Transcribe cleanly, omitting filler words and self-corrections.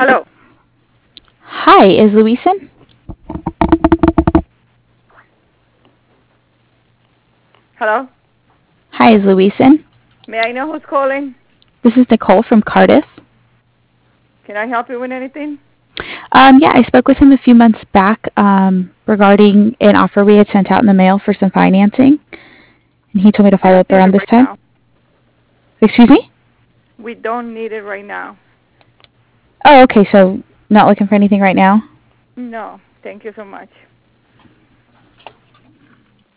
Hello. Hi, is Luis in? Hello. Hi, is Luis in? May I know who's calling? This is Nicole from Cardiff. Can I help you with anything? Yeah, I spoke with him a few months back regarding an offer we had sent out in the mail for some financing, and he told me to We follow don't up need around it this right time. now. Excuse me? We don't need it right now. Oh, okay, so not looking for anything right now? No. Thank you so much.